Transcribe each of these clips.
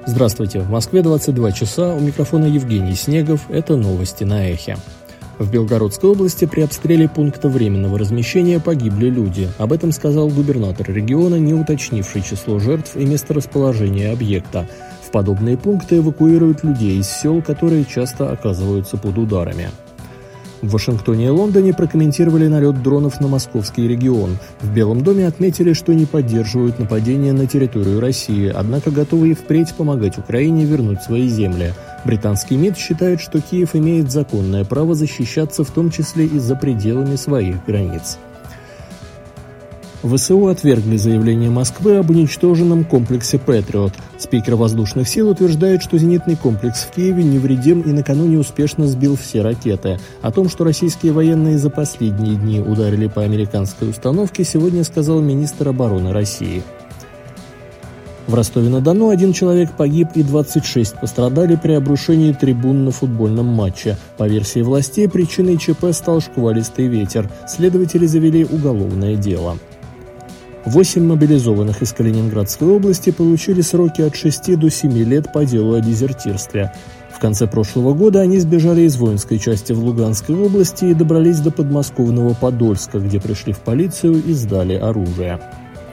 Здравствуйте, в Москве 22 часа, у микрофона Евгений Снегов, это новости на Эхе. В Белгородской области при обстреле пункта временного размещения погибли люди. Об этом сказал губернатор региона, не уточнивший число жертв и месторасположение объекта. В подобные пункты эвакуируют людей из сел, которые часто оказываются под ударами. В Вашингтоне и Лондоне прокомментировали налет дронов на московский регион. В Белом доме отметили, что не поддерживают нападения на территорию России, однако готовы и впредь помогать Украине вернуть свои земли. Британский МИД считает, что Киев имеет законное право защищаться, в том числе и за пределами своих границ. ВСУ отвергли заявление Москвы об уничтоженном комплексе «Патриот». Спикер воздушных сил утверждает, что зенитный комплекс в Киеве невредим и накануне успешно сбил все ракеты. О том, что российские военные за последние дни ударили по американской установке, сегодня сказал министр обороны России. В Ростове-на-Дону 1 человек погиб и 26 пострадали при обрушении трибун на футбольном матче. По версии властей, причиной ЧП стал шквалистый ветер. Следователи завели уголовное дело. 8 мобилизованных из Калининградской области получили сроки от 6 до 7 лет по делу о дезертирстве. В конце прошлого года они сбежали из воинской части в Луганской области и добрались до подмосковного Подольска, где пришли в полицию и сдали оружие.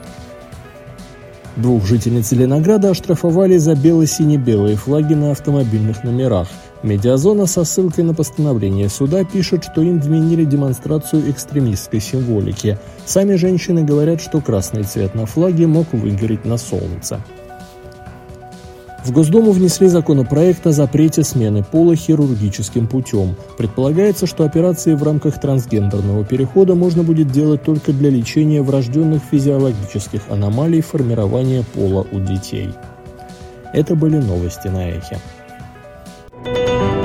2 жительниц Зеленограда оштрафовали за бело-сине-белые флаги на автомобильных номерах. Медиазона со ссылкой на постановление суда пишет, что им вменили демонстрацию экстремистской символики. Сами женщины говорят, что красный цвет на флаге мог выгореть на солнце. В Госдуму внесли законопроект о запрете смены пола хирургическим путем. Предполагается, что операции в рамках трансгендерного перехода можно будет делать только для лечения врожденных физиологических аномалий формирования пола у детей. Это были новости на Эхе.